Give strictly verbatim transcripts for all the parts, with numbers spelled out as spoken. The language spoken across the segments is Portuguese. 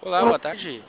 Olá, boa tarde.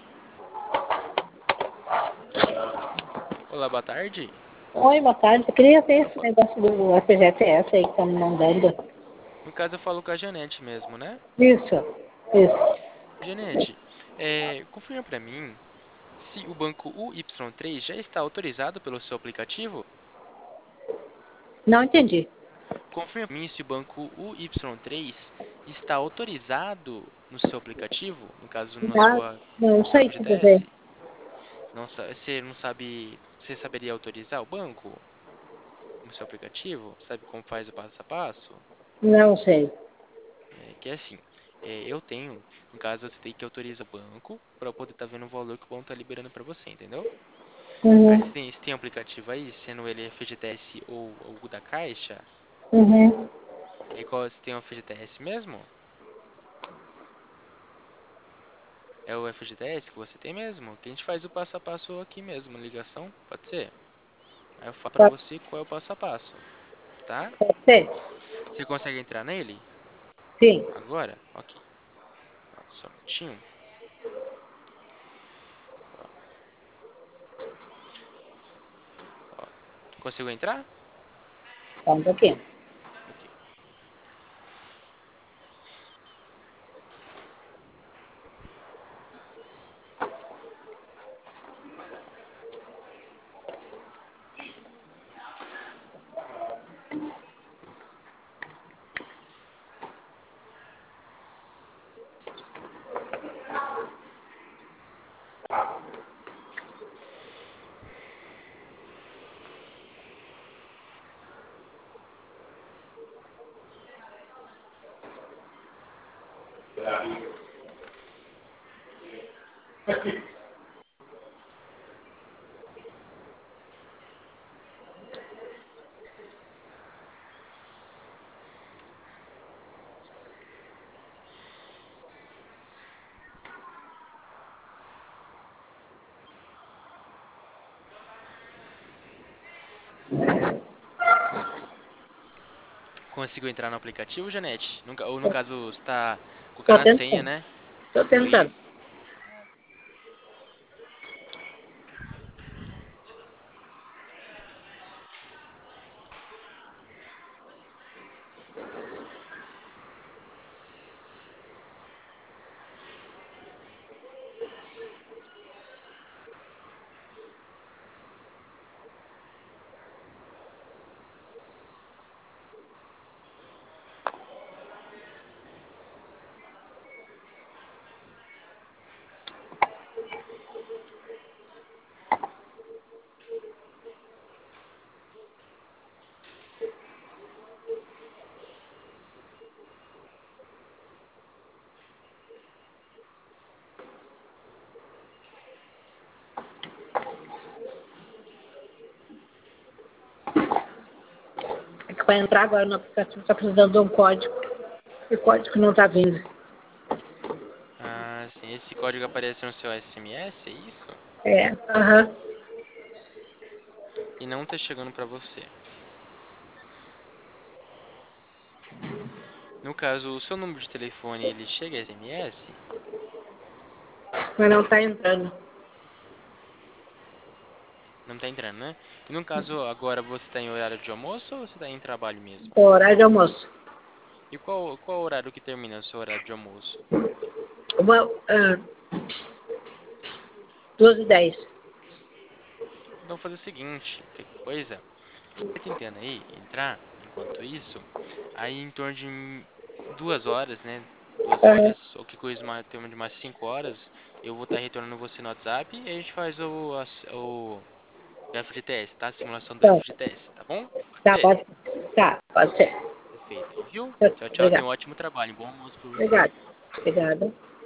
Olá, boa tarde. Oi, boa tarde. Eu queria ver esse negócio do F G T S aí que estão me mandando. No caso, eu falo com a Janete mesmo, né? Isso, isso. Janete, é, confirma para mim se o banco U Y três já está autorizado pelo seu aplicativo. Não entendi. Confirma para mim se o banco U Y três está autorizado no seu aplicativo, no caso, na Ah, sua não sei como ver. F G T S. Não, sa- você não sabe, você saberia autorizar o banco no seu aplicativo? Sabe como faz o passo a passo? Não sei. É, que é assim, é, eu tenho, no caso, você tem que autorizar o banco para poder estar vendo o valor que o banco está liberando para você, entendeu? Aí você Uhum, tem, você tem um aplicativo aí, sendo ele F G T S ou, ou o da Caixa, uhum, é qual você tem o F G T S mesmo? É o F G T S que você tem mesmo? Que a gente faz o passo a passo aqui mesmo, ligação, pode ser? Aí eu falo para pode, você qual é o passo a passo, tá? pode ser? Você consegue entrar nele? Sim. Agora? Ok. Ó, só um minutinho. Ó, ó. Conseguiu entrar? Só um pouquinho. Ok. Conseguiu entrar no aplicativo, Janete? No, ca- ou no caso, você está Estou colocando a senha, tentando. né? Estou tentando. Oi? É que para entrar agora no aplicativo está precisando de um código. E o código não está vindo. Ah, sim. Esse código aparece no seu S M S, é isso? É, aham. E não está chegando para você. No caso, o seu número de telefone, ele chega a S M S? Mas não está entrando. Não está entrando, né? E no caso, agora você está em horário de almoço ou você está em trabalho mesmo? O horário de almoço. E qual, qual horário que termina o seu horário de almoço? Uma, ah, duas e dez. Então, fazer o seguinte, qualquer coisa, vai tentando aí entrar, enquanto isso, aí em torno de duas horas, né? Duas Aham. horas, ou que coisa mais, tem de mais cinco horas, eu vou estar retornando você no WhatsApp e a gente faz o, as- o, F G T S, tá? A simulação do Então, F G T S, tá bom? Pode tá, ser? pode, tá, pode ser. Perfeito. Viu? Tchau, tchau. Tenha Obrigada. um ótimo trabalho. Bom almoço pra você. Obrigada. Obrigada.